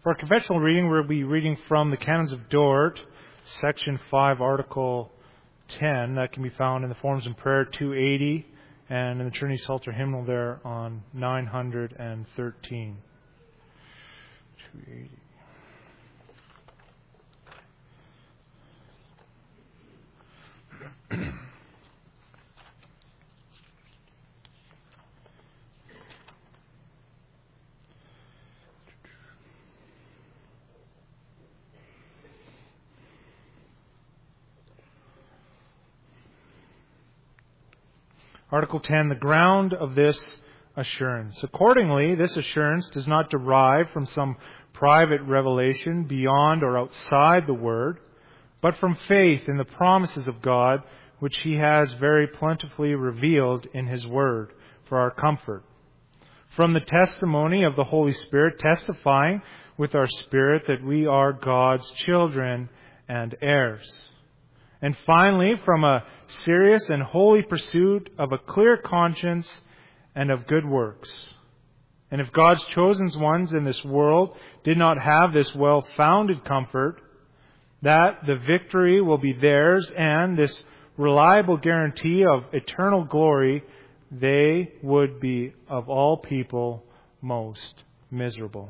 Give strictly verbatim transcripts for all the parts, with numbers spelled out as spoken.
For our confessional reading, we'll be reading from the Canons of Dort, Section five, Article ten. That can be found in the Forms and Prayer two eighty and in the Trinity Psalter hymnal there on nine hundred thirteen. two eighty. Article ten, the ground of this assurance. Accordingly, this assurance does not derive from some private revelation beyond or outside the Word, but from faith in the promises of God, which He has very plentifully revealed in His Word for our comfort. From the testimony of the Holy Spirit, testifying with our spirit that we are God's children and heirs. And finally, from a serious and holy pursuit of a clear conscience and of good works. And if God's chosen ones in this world did not have this well-founded comfort, that the victory will be theirs and this reliable guarantee of eternal glory, they would be of all people most miserable.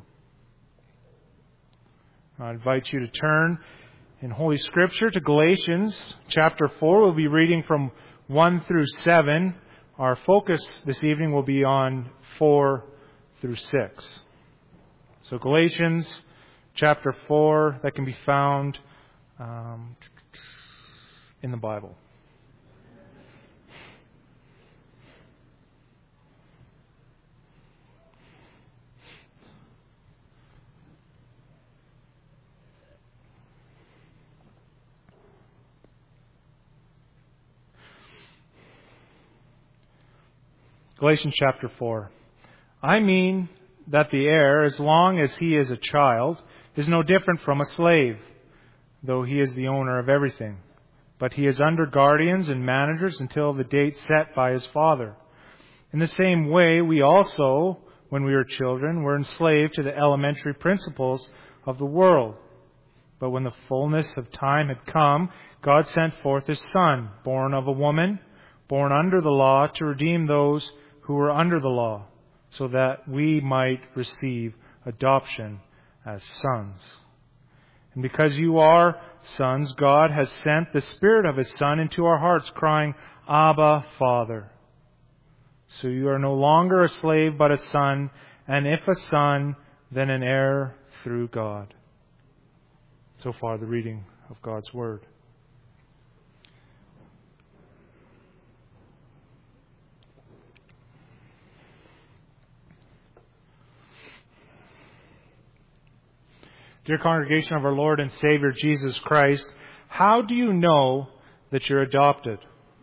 I invite you to turn in Holy Scripture to Galatians chapter four. We'll be reading from one through seven. Our focus this evening will be on four through six. So Galatians chapter four, that can be found um, in the Bible. Galatians chapter four. I mean that the heir, as long as he is a child, is no different from a slave, though he is the owner of everything. But he is under guardians and managers until the date set by his father. In the same way, we also, when we were children, were enslaved to the elementary principles of the world. But when the fullness of time had come, God sent forth His Son, born of a woman, born under the law, to redeem those who were under the law, so that we might receive adoption as sons. And because you are sons, God has sent the Spirit of His Son into our hearts, crying, Abba, Father. So you are no longer a slave, but a son, and if a son, then an heir through God. So far, the reading of God's Word. Dear congregation of our Lord and Savior Jesus Christ, how do you know that you're adopted?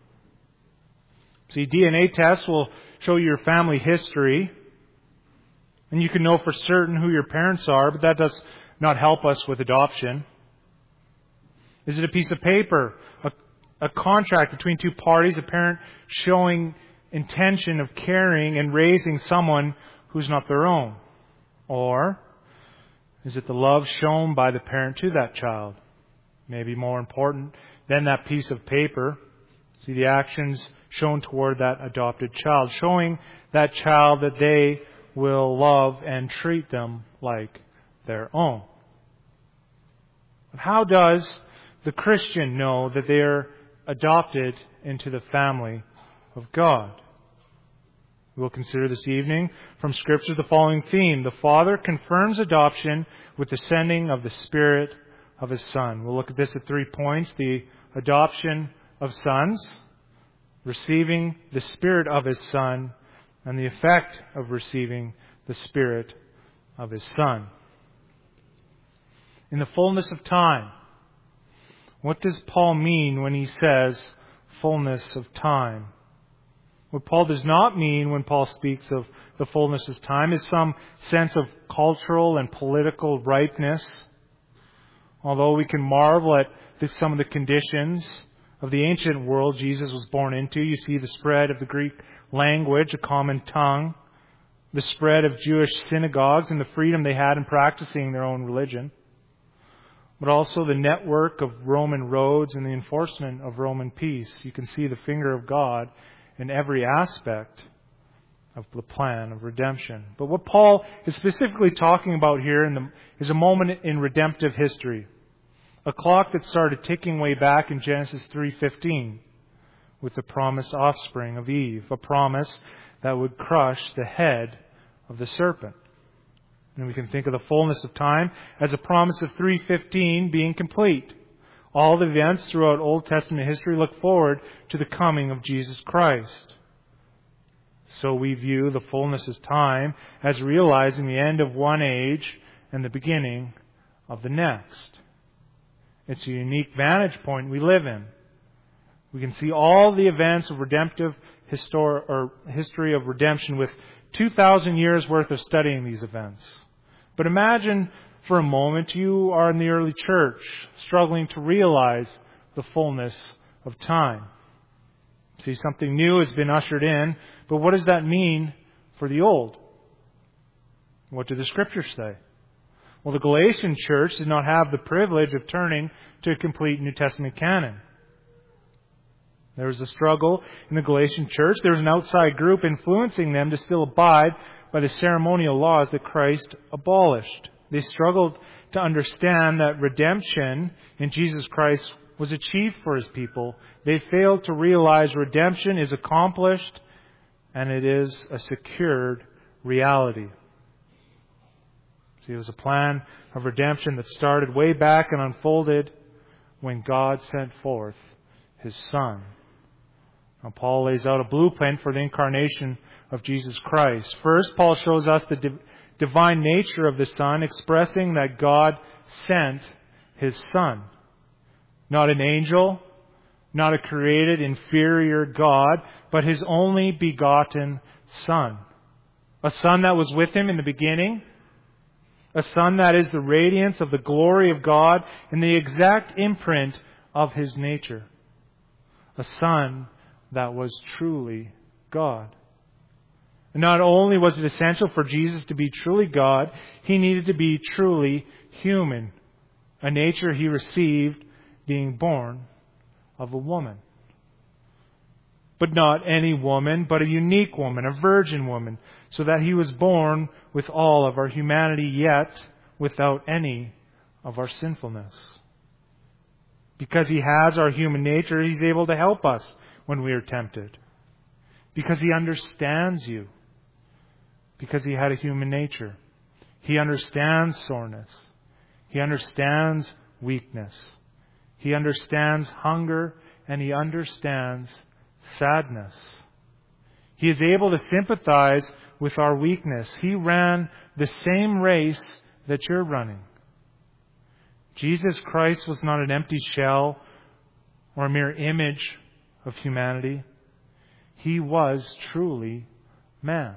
See, D N A tests will show you your family history, and you can know for certain who your parents are, but that does not help us with adoption. Is it a piece of paper, a, a contract between two parties, a parent showing intention of caring and raising someone who's not their own? Or is it the love shown by the parent to that child? Maybe more important than that piece of paper. See, the actions shown toward that adopted child, showing that child that they will love and treat them like their own. But how does the Christian know that they are adopted into the family of God? We will consider this evening from Scripture the following theme. The Father confirms adoption with the sending of the Spirit of His Son. We'll look at this at three points. The adoption of sons, receiving the Spirit of His Son, and the effect of receiving the Spirit of His Son. In the fullness of time, what does Paul mean when he says fullness of time? What Paul does not mean when Paul speaks of the fullness of time is some sense of cultural and political ripeness. Although we can marvel at the, some of the conditions of the ancient world Jesus was born into. You see the spread of the Greek language, a common tongue, the spread of Jewish synagogues and the freedom they had in practicing their own religion, but also the network of Roman roads and the enforcement of Roman peace. You can see the finger of God in every aspect of the plan of redemption. But what Paul is specifically talking about here in the, is a moment in redemptive history. A clock that started ticking way back in Genesis three fifteen with the promised offspring of Eve, a promise that would crush the head of the serpent. And we can think of the fullness of time as a promise of three fifteen being complete. All the events throughout Old Testament history look forward to the coming of Jesus Christ. So we view the fullness of time as realizing the end of one age and the beginning of the next. It's a unique vantage point we live in. We can see all the events of redemptive histor- or history of redemption with two thousand years worth of studying these events. But imagine for a moment you are in the early church, struggling to realize the fullness of time. See, something new has been ushered in, but what does that mean for the old? What do the Scriptures say? Well, the Galatian church did not have the privilege of turning to a complete New Testament canon. There was a struggle in the Galatian church. There was an outside group influencing them to still abide by the ceremonial laws that Christ abolished. They struggled to understand that redemption in Jesus Christ was achieved for His people. They failed to realize redemption is accomplished and it is a secured reality. See, it was a plan of redemption that started way back and unfolded when God sent forth His Son. Now, Paul lays out a blueprint for the incarnation of Jesus Christ. First, Paul shows us the di- divine nature of the Son, expressing that God sent His Son. Not an angel, not a created inferior God, but His only begotten Son. A Son that was with Him in the beginning. A Son that is the radiance of the glory of God and the exact imprint of His nature. A Son that was truly God. And not only was it essential for Jesus to be truly God, He needed to be truly human. A nature He received being born of a woman. But not any woman, but a unique woman, a virgin woman, so that He was born with all of our humanity, yet without any of our sinfulness. Because He has our human nature, He's able to help us when we are tempted. Because He understands you. Because He had a human nature. He understands soreness. He understands weakness. He understands hunger, and He understands sadness. He is able to sympathize with our weakness. He ran the same race that you're running. Jesus Christ was not an empty shell or a mere image of humanity. He was truly man.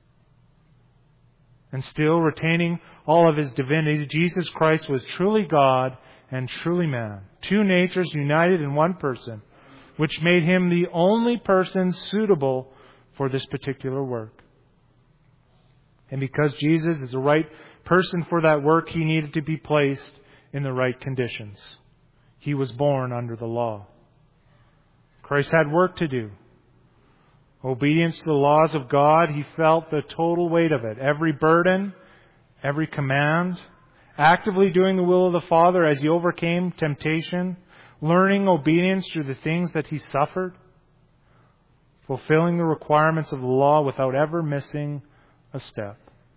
And still retaining all of His divinity, Jesus Christ was truly God and truly man. Two natures united in one person, which made Him the only person suitable for this particular work. And because Jesus is the right person for that work, He needed to be placed in the right conditions. He was born under the law. Christ had work to do. Obedience to the laws of God, He felt the total weight of it. Every burden, every command, actively doing the will of the Father as He overcame temptation, learning obedience through the things that He suffered, fulfilling the requirements of the law without ever missing a step.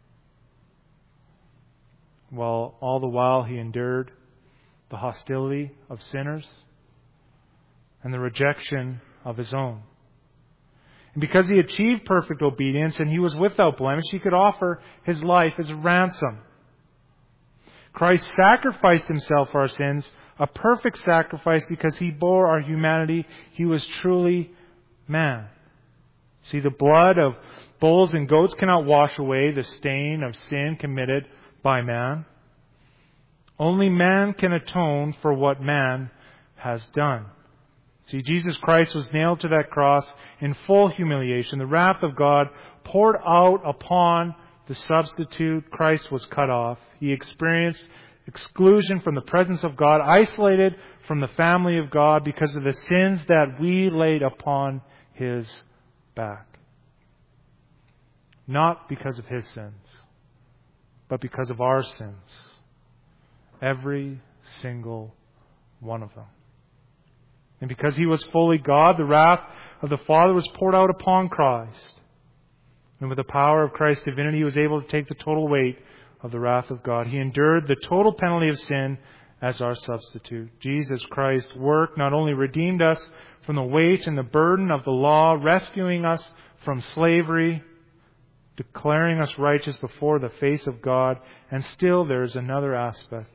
While all the while He endured the hostility of sinners and the rejection of His own. And because He achieved perfect obedience and He was without blemish, He could offer His life as a ransom. Christ sacrificed Himself for our sins, a perfect sacrifice because He bore our humanity. He was truly man. See, the blood of bulls and goats cannot wash away the stain of sin committed by man. Only man can atone for what man has done. See, Jesus Christ was nailed to that cross in full humiliation. The wrath of God poured out upon the substitute. Christ was cut off. He experienced exclusion from the presence of God, isolated from the family of God because of the sins that we laid upon His back. Not because of His sins, but because of our sins. Every single one of them. And because He was fully God, the wrath of the Father was poured out upon Christ. And with the power of Christ's divinity, He was able to take the total weight of the wrath of God. He endured the total penalty of sin as our substitute. Jesus Christ's work not only redeemed us from the weight and the burden of the law, rescuing us from slavery, declaring us righteous before the face of God, and still there's another aspect.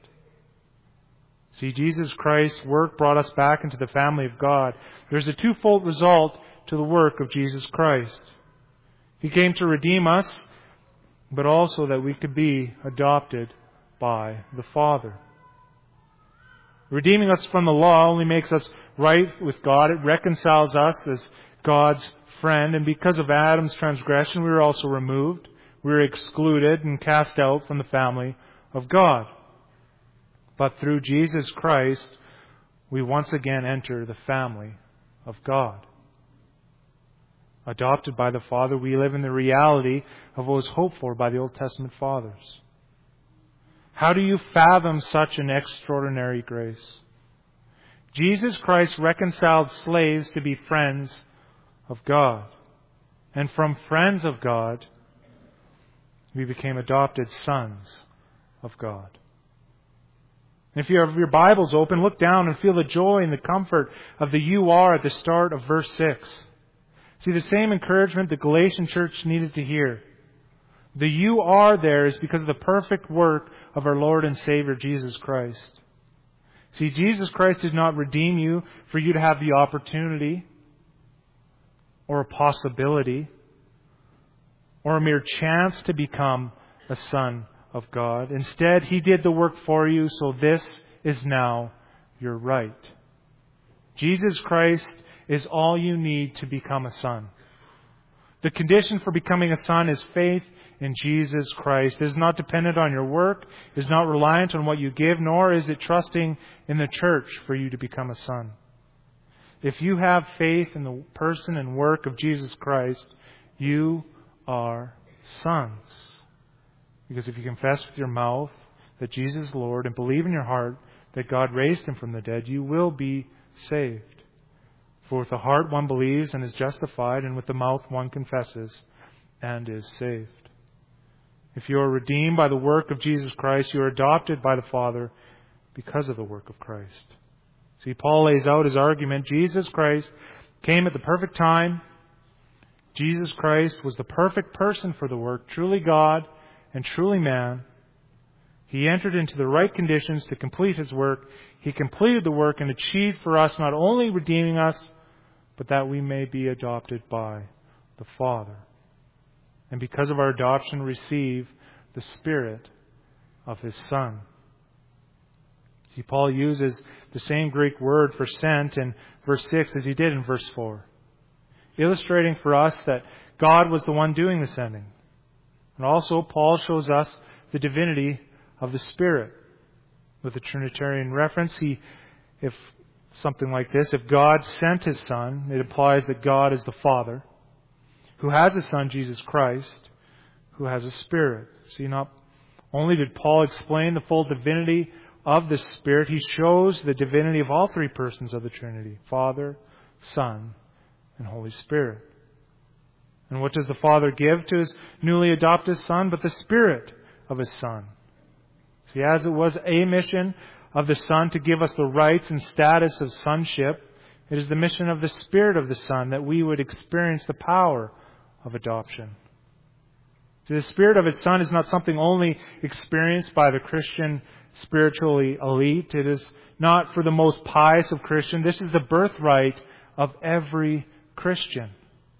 See, Jesus Christ's work brought us back into the family of God. There's a twofold result to the work of Jesus Christ. He came to redeem us, but also that we could be adopted by the Father. Redeeming us from the law only makes us right with God. It reconciles us as God's friend. And because of Adam's transgression, we were also removed. We were excluded and cast out from the family of God. But through Jesus Christ, we once again enter the family of God. Adopted by the Father, we live in the reality of what was hoped for by the Old Testament fathers. How do you fathom such an extraordinary grace? Jesus Christ reconciled slaves to be friends of God. And from friends of God, we became adopted sons of God. If you have your Bibles open, look down and feel the joy and the comfort of the you are at the start of verse six. See, the same encouragement the Galatian church needed to hear. The you are there is because of the perfect work of our Lord and Savior, Jesus Christ. See, Jesus Christ did not redeem you for you to have the opportunity or a possibility or a mere chance to become a son of God. Instead, He did the work for you, so this is now your right. Jesus Christ is all you need to become a son. The condition for becoming a son is faith in Jesus Christ. It is not dependent on your work, it is not reliant on what you give, nor is it trusting in the church for you to become a son. If you have faith in the person and work of Jesus Christ, you are sons. Because if you confess with your mouth that Jesus is Lord and believe in your heart that God raised Him from the dead, you will be saved. For with the heart one believes and is justified, and with the mouth one confesses and is saved. If you are redeemed by the work of Jesus Christ, you are adopted by the Father because of the work of Christ. See, Paul lays out his argument. Jesus Christ came at the perfect time. Jesus Christ was the perfect person for the work, truly God and truly man. He entered into the right conditions to complete His work. He completed the work and achieved for us not only redeeming us, but that we may be adopted by the Father. And because of our adoption, receive the Spirit of His Son. See, Paul uses the same Greek word for sent in verse six as he did in verse four, illustrating for us that God was the one doing the sending. And also, Paul shows us the divinity of the Spirit. With a Trinitarian reference, he, if something like this, if God sent His Son, it implies that God is the Father, who has a Son, Jesus Christ, who has a Spirit. See, not only did Paul explain the full divinity of the Spirit, he shows the divinity of all three persons of the Trinity, Father, Son, and Holy Spirit. And what does the Father give to His newly adopted Son but the Spirit of His Son? See, as it was a mission of the Son to give us the rights and status of sonship, it is the mission of the Spirit of the Son that we would experience the power of adoption. See, the Spirit of His Son is not something only experienced by the Christian spiritually elite. It is not for the most pious of Christians. This is the birthright of every Christian.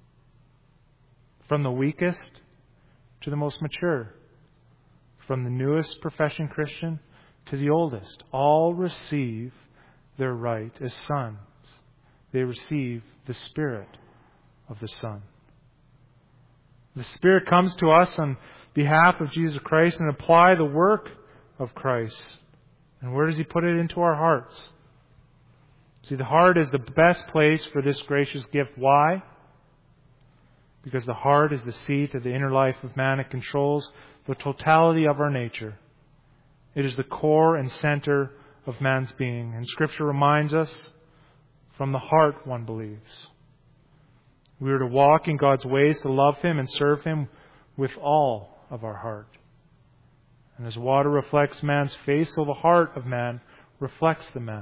From the weakest to the most mature. From the newest professing Christian to the oldest. All receive their right as sons they receive the Spirit of the Son. The Spirit comes to us on behalf of Jesus Christ and apply the work of Christ. And where does He put it? Into our hearts. See, the heart is the best place for this gracious gift. Why? Because the heart is the seat of the inner life of man. It controls the totality of our nature. It is the core and center of man's being. And Scripture reminds us, from the heart one believes. We are to walk in God's ways, to love Him and serve Him with all of our heart. And as water reflects man's face, so the heart of man reflects the man.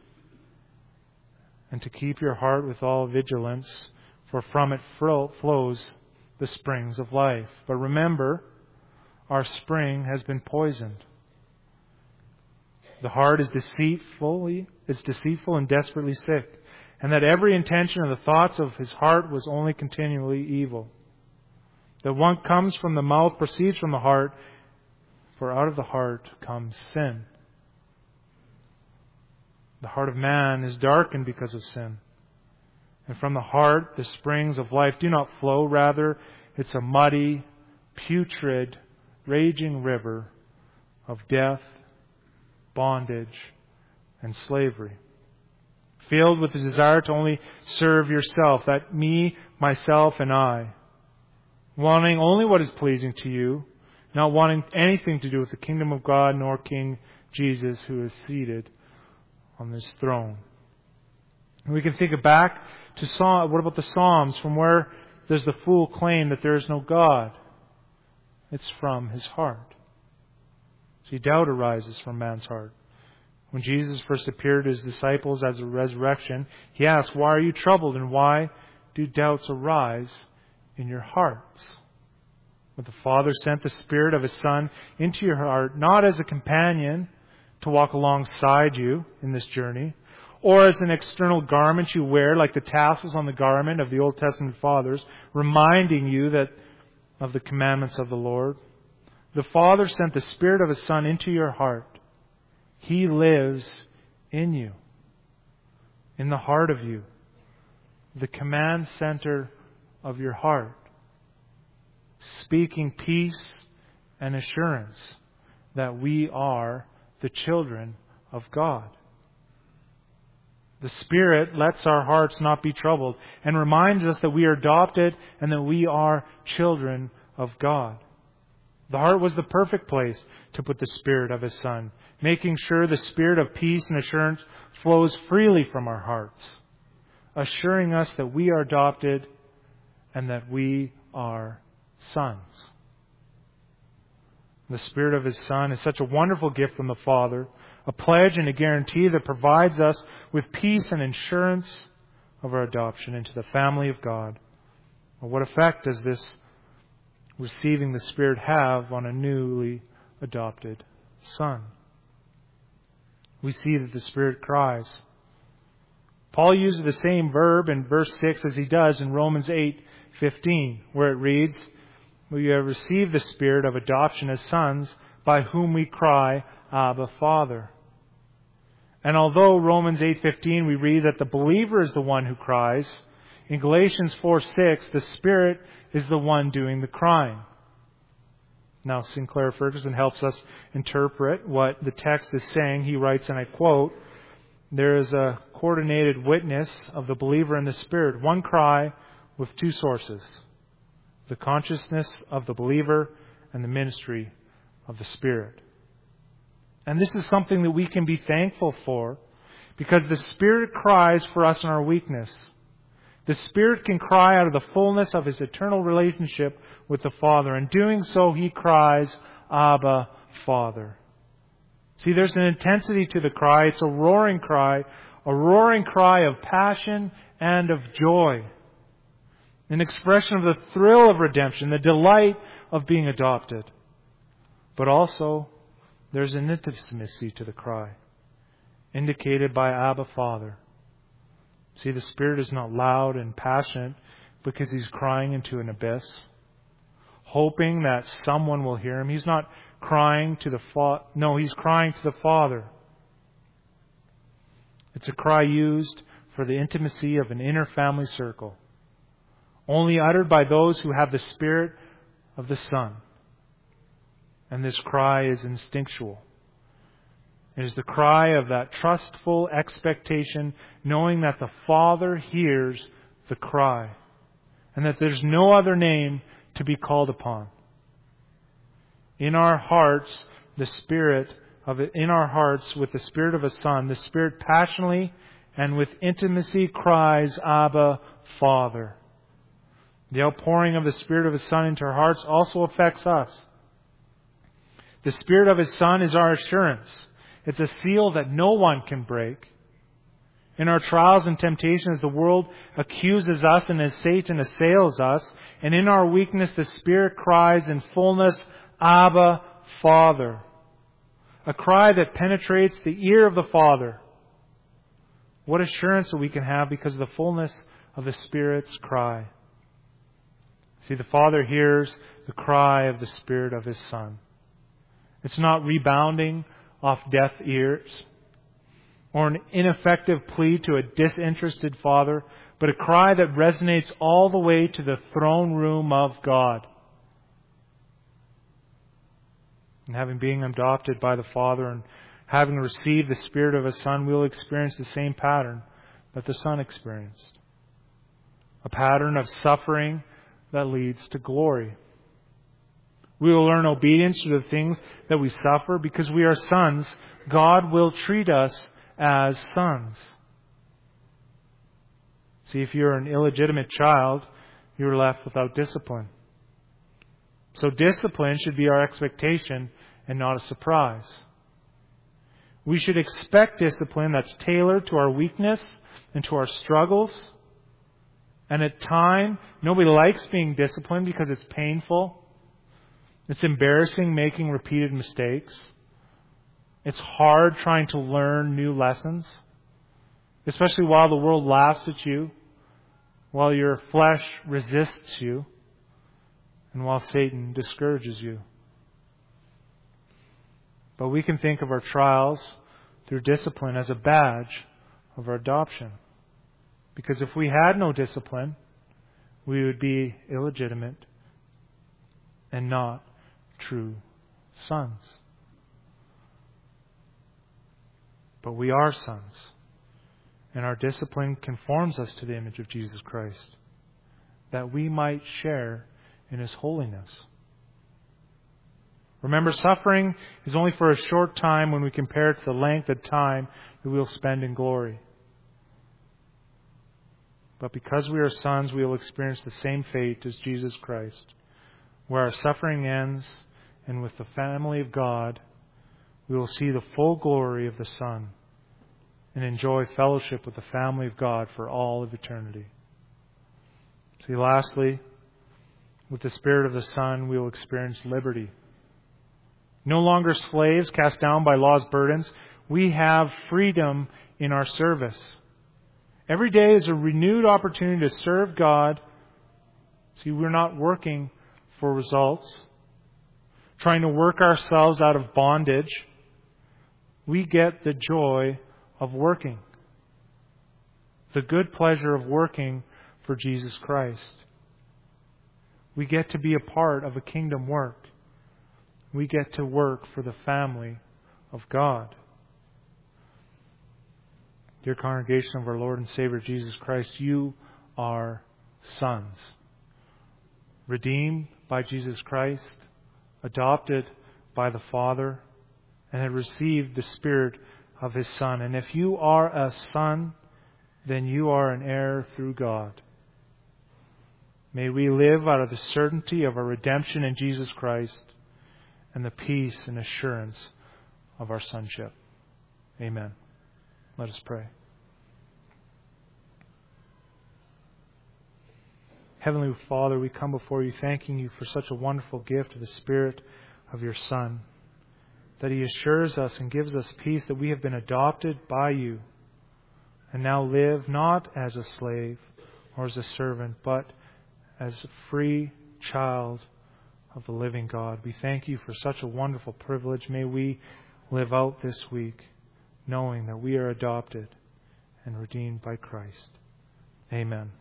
And to keep your heart with all vigilance, for from it flows the springs of life. But remember, our spring has been poisoned. The heart is deceitfully, is deceitful and desperately sick, and that every intention of the thoughts of his heart was only continually evil. That what comes from the mouth proceeds from the heart, for out of the heart comes sin. The heart of man is darkened because of sin. And from the heart, the springs of life do not flow. Rather, it's a muddy, putrid, raging river of death, bondage, and slavery. Filled with the desire to only serve yourself, that me, myself, and I. Wanting only what is pleasing to you, not wanting anything to do with the kingdom of God nor King Jesus, who is seated on this throne. And we can think back to Psalm, what about the Psalms, from where does the fool claim that there is no God? It's from his heart. See, doubt arises from man's heart. When Jesus first appeared to his disciples as a resurrection, He asked, "Why are you troubled, and why do doubts arise in your hearts?" But the Father sent the Spirit of His Son into your heart, not as a companion to walk alongside you in this journey, or as an external garment you wear, like the tassels on the garment of the Old Testament fathers, reminding you that of the commandments of the Lord. The Father sent the Spirit of His Son into your heart. He lives in you, in the heart of you, the command center of your heart, speaking peace and assurance that we are the children of God. The Spirit lets our hearts not be troubled and reminds us that we are adopted and that we are children of God. The heart was the perfect place to put the Spirit of His Son, making sure the Spirit of peace and assurance flows freely from our hearts, assuring us that we are adopted and that we are sons. The Spirit of His Son is such a wonderful gift from the Father, a pledge and a guarantee that provides us with peace and assurance of our adoption into the family of God. Well, what effect does this receiving the Spirit have on a newly adopted son? We see that the Spirit cries. Paul uses the same verb in verse six as he does in Romans eight fifteen, where it reads, "We have received the Spirit of adoption as sons, by whom we cry, Abba, Father." And although Romans eight fifteen we read that the believer is the one who cries, in Galatians four six the Spirit is the one doing the crying. Now, Sinclair Ferguson helps us interpret what the text is saying. He writes, and I quote, "There is a coordinated witness of the believer and the Spirit, one cry with two sources, the consciousness of the believer and the ministry of the Spirit." And this is something that we can be thankful for, because the Spirit cries for us in our weakness. The Spirit can cry out of the fullness of His eternal relationship with the Father. In doing so, He cries, Abba, Father. See, there's an intensity to the cry. It's a roaring cry, a roaring cry of passion and of joy. An expression of the thrill of redemption, the delight of being adopted. But also, there's an intimacy to the cry, indicated by Abba, Father. See, the Spirit is not loud and passionate because He's crying into an abyss, hoping that someone will hear Him. He's not crying to the fa- No, He's crying to the Father. It's a cry used for the intimacy of an inner family circle, only uttered by those who have the Spirit of the Son. And this cry is instinctual. It is the cry of that trustful expectation, knowing that the Father hears the cry, and that there's no other name to be called upon. In our hearts, the Spirit of it, in our hearts, with the Spirit of a Son, the Spirit passionately and with intimacy cries, Abba, Father. The outpouring of the Spirit of His Son into our hearts also affects us. The Spirit of His Son is our assurance. It's a seal that no one can break. In our trials and temptations, the world accuses us and as Satan assails us. And in our weakness, the Spirit cries in fullness, Abba, Father. A cry that penetrates the ear of the Father. What assurance that we can have because of the fullness of the Spirit's cry. See, the Father hears the cry of the Spirit of His Son. It's not rebounding off deaf ears or an ineffective plea to a disinterested Father, but a cry that resonates all the way to the throne room of God. And having been adopted by the Father and having received the Spirit of His Son, we'll experience the same pattern that the Son experienced. A pattern of suffering that leads to glory. We will learn obedience to the things that we suffer because we are sons. God will treat us as sons. See, if you're an illegitimate child, you're left without discipline. So discipline should be our expectation and not a surprise. We should expect discipline that's tailored to our weakness and to our struggles. And at time, nobody likes being disciplined because it's painful. It's embarrassing making repeated mistakes. It's hard trying to learn new lessons, especially while the world laughs at you, while your flesh resists you, and while Satan discourages you. But we can think of our trials through discipline as a badge of our adoption. Because if we had no discipline, we would be illegitimate and not true sons. But we are sons, and our discipline conforms us to the image of Jesus Christ, that we might share in His holiness. Remember, suffering is only for a short time when we compare it to the length of time that we will spend in glory. But because we are sons, we will experience the same fate as Jesus Christ, where our suffering ends, and with the family of God, we will see the full glory of the Son and enjoy fellowship with the family of God for all of eternity. See, lastly, with the Spirit of the Son, we will experience liberty. No longer slaves cast down by law's burdens. We have freedom in our service. Every day is a renewed opportunity to serve God. See, we're not working for results, trying to work ourselves out of bondage. We get the joy of working, the good pleasure of working for Jesus Christ. We get to be a part of a kingdom work. We get to work for the family of God. Dear congregation of our Lord and Savior Jesus Christ, you are sons, redeemed by Jesus Christ, adopted by the Father, and have received the Spirit of His Son. And if you are a son, then you are an heir through God. May we live out of the certainty of our redemption in Jesus Christ and the peace and assurance of our sonship. Amen. Let us pray. Heavenly Father, we come before you thanking you for such a wonderful gift of the Spirit of your Son, that He assures us and gives us peace that we have been adopted by you and now live not as a slave or as a servant, but as a free child of the living God. We thank you for such a wonderful privilege. May we live out this week knowing that we are adopted and redeemed by Christ. Amen.